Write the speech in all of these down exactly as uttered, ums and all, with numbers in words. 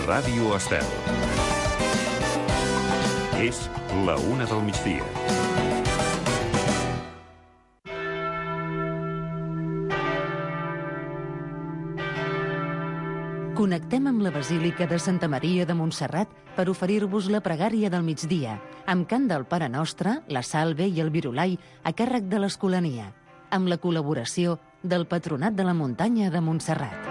Ràdio Estel. És la una del migdia. Connectem amb la Basílica de Santa Maria de Montserrat per oferir-vos la pregària del migdia, amb cant del Pare Nostre, la Salve i el Virulai a càrrec de l'Escolania, amb la col·laboració del Patronat de la Muntanya de Montserrat.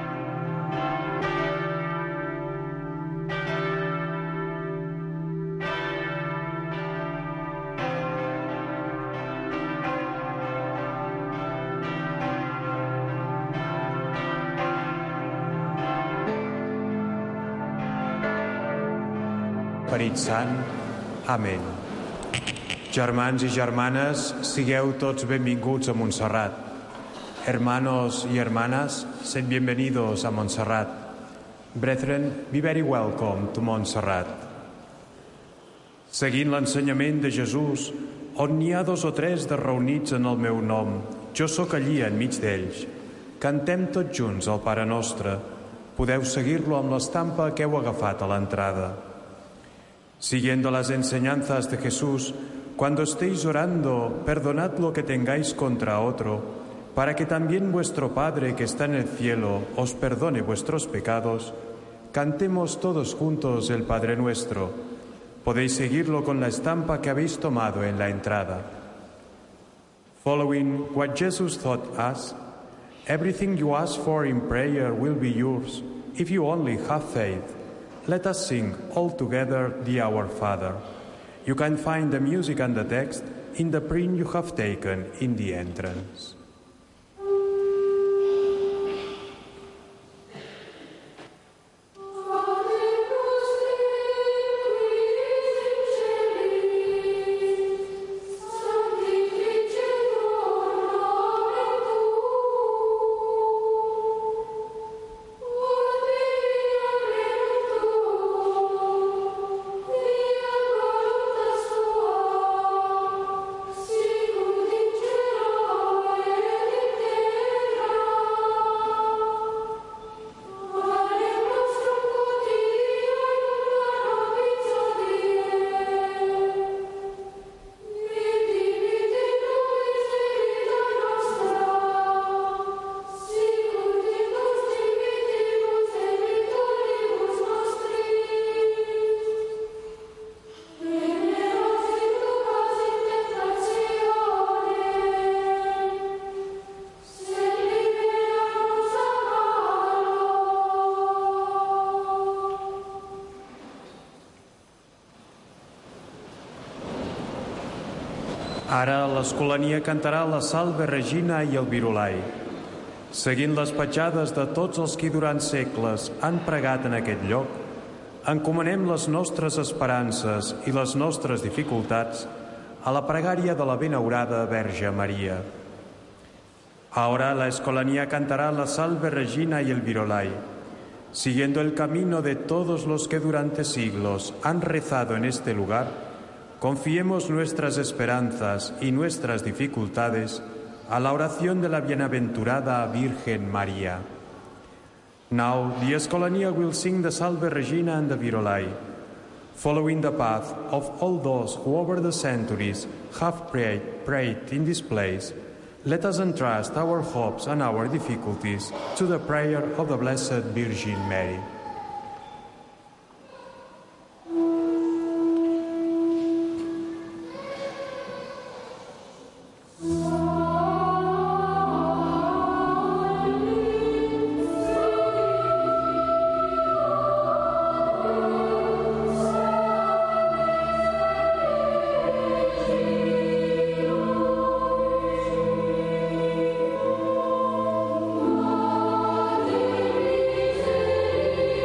Esperit Sant. Amén. Germans i germanes, sigueu tots benvinguts a Montserrat. Hermanos y hermanas, sed bienvenidos a Montserrat. Brethren, be very welcome to Montserrat. Seguint l'ensenyament de Jesús, on n'hi ha dos o tres de reunits en el meu nom, jo sóc allí enmig d'ells. Cantem tots junts el Pare Nostre. Podeu seguir-lo amb l'estampa que heu agafat a l'entrada. Siguiendo las enseñanzas de Jesús, cuando estéis orando, perdonad lo que tengáis contra otro, para que también vuestro Padre que está en el cielo os perdone vuestros pecados. Cantemos todos juntos el Padre Nuestro. Podéis seguirlo con la estampa que habéis tomado en la entrada. Following what Jesus taught us, everything you ask for in prayer will be yours, if you only have faith. Let us sing all together the Our Father. You can find the music and the text in the print you have taken in the entrance. Ara l'Escolania cantarà la Salve Regina i el Virulai. Seguint les petjades de tots els qui durant segles han pregat en aquest lloc, encomanem les nostres esperances i les nostres dificultats a la pregària de la benaurada Verge Maria. Ahora la Escolania cantará la Salve Regina y el Virulai. Siguiendo el camino de todos los que durante siglos han rezado en este lugar, confiemos nuestras esperanzas y nuestras dificultades a la oración de la bienaventurada Virgen María. Now the Escolania will sing the Salve Regina and the Virulai, following the path of all those who over the centuries have prayed, prayed in this place. Let us entrust our hopes and our difficulties to the prayer of the Blessed Virgin Mary. Alleluia.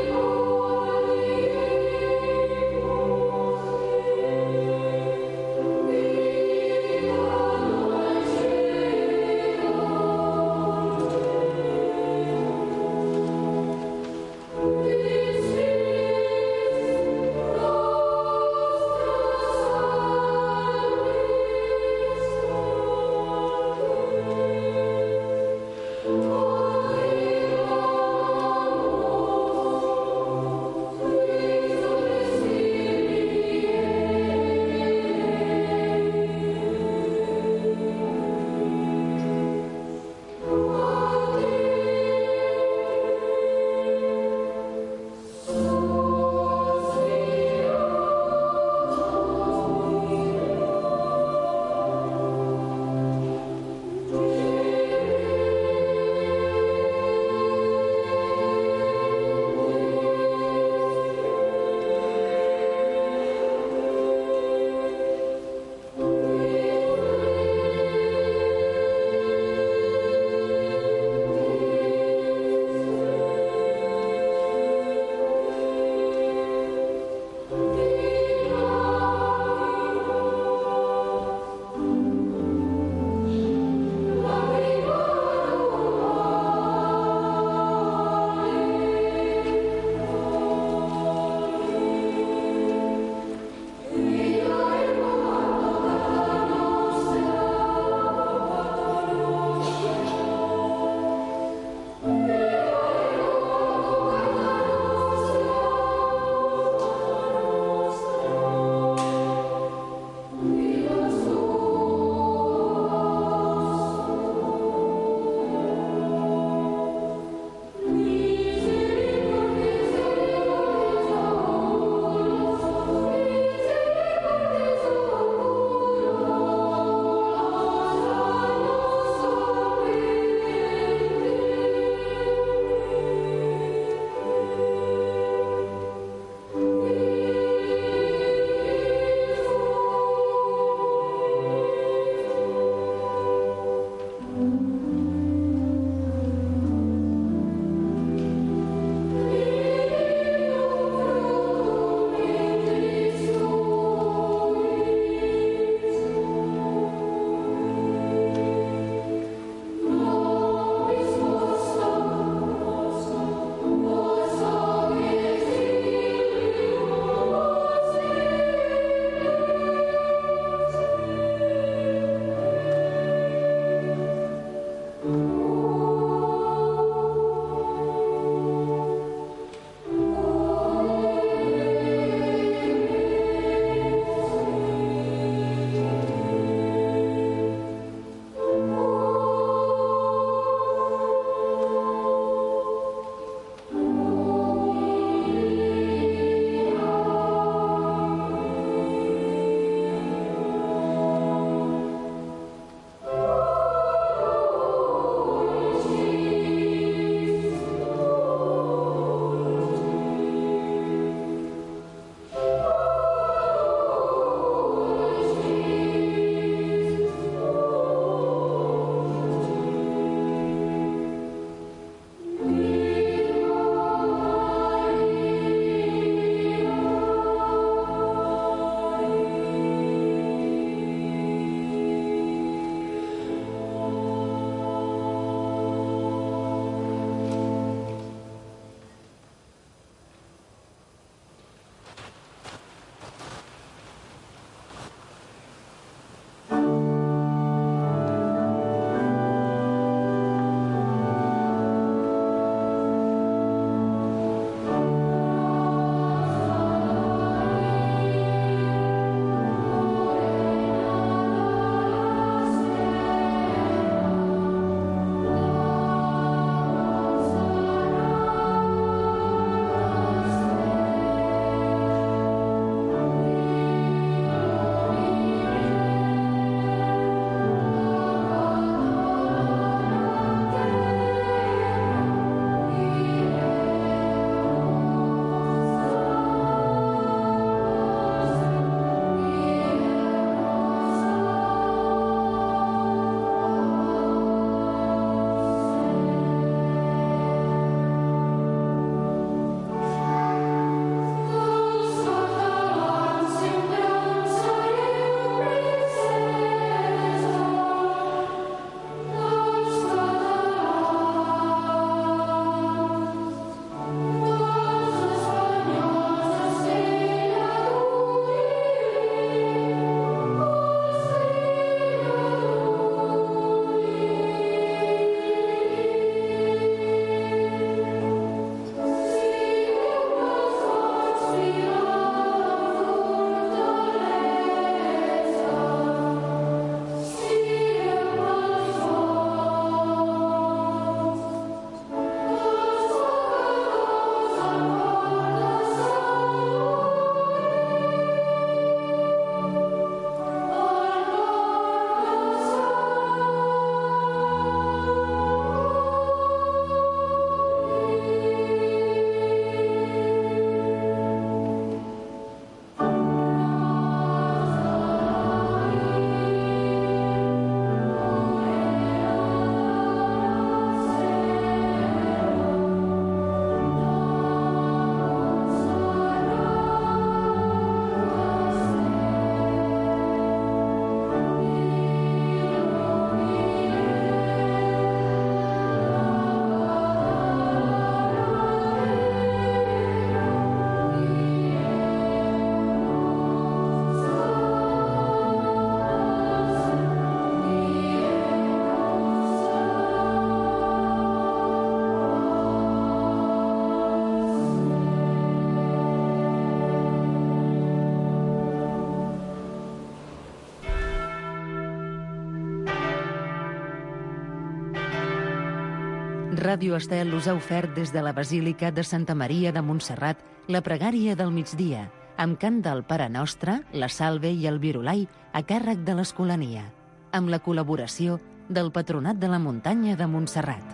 Ràdio Estel us ha ofert des de la Basílica de Santa Maria de Montserrat la pregària del migdia, amb cant del Pare Nostre, la Salve i el Virulai a càrrec de l'Escolania, amb la col·laboració del Patronat de la Muntanya de Montserrat.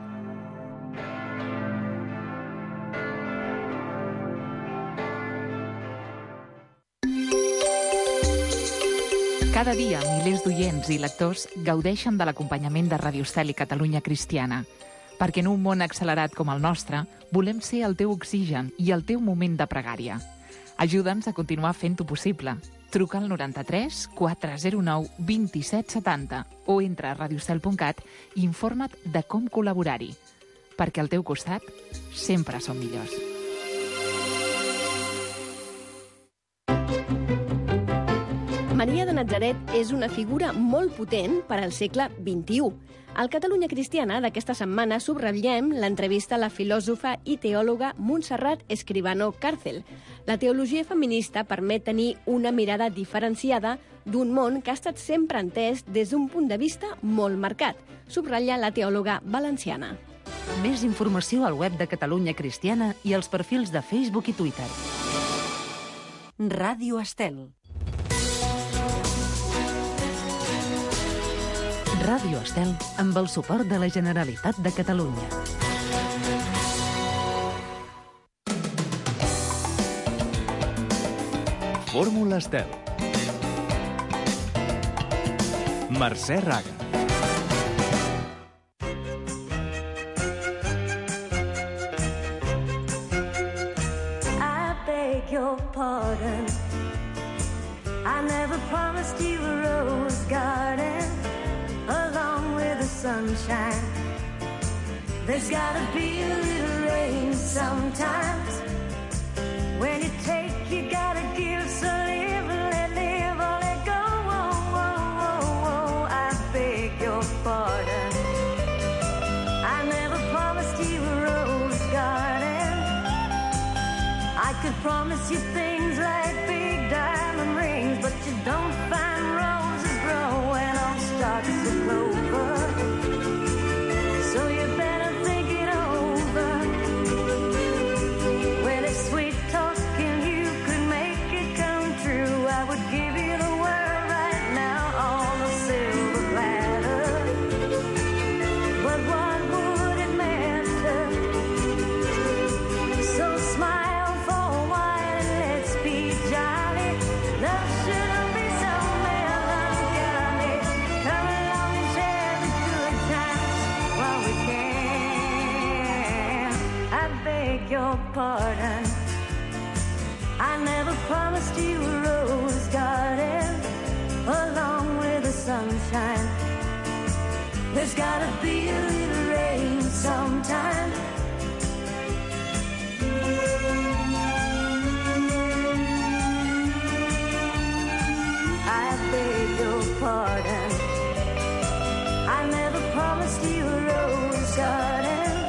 Cada dia, milers d'oients i lectors gaudeixen de l'acompanyament de Ràdio Estel i Catalunya Cristiana, perquè en un món accelerat com el nostre volem ser el teu oxigen i el teu moment de pregària. Ajuda'ns a continuar fent-ho possible. Truca al noranta-tres quatre zero nou dos set set zero o entra a radiostel punt cat i informa't de com col·laborar-hi, perquè al teu costat sempre som millors. Maria de Natzaret és una figura molt potent per al segle vint-i-u. Al Catalunya Cristiana d'aquesta setmana subratllem l'entrevista a la filòsofa i teòloga Montserrat Escribano Càrcel. La teologia feminista permet tenir una mirada diferenciada d'un món que ha estat sempre entès des d'un punt de vista molt marcat, subratlla la teòloga valenciana. Més informació al web de Catalunya Cristiana i als perfils de Facebook i Twitter. Ràdio Estel. Ràdio Estel, amb el suport de la Generalitat de Catalunya. Fórmula Estel. Mercè Raga. I beg your pardon. I never promised you a rose garden along with the sunshine. There's gotta be a little rain sometimes. When you take, you gotta give, so live, let live, or let go. Whoa, whoa, whoa, whoa. I beg your pardon. I never promised you a rose garden. I could promise you things like big diamond rings, but you don't find roses growing on stalks of clover. So you better think it over. Well, if sweet talking you could make it come true, I would give you the world right now on a silver platter. But what would it matter? So smile for a while and let's be jolly. Love shouldn't be so melancholy. Come along and share the good times while we can. I beg your pardon. I never promised you a rose garden along with the sunshine. There's gotta be a little rain sometime.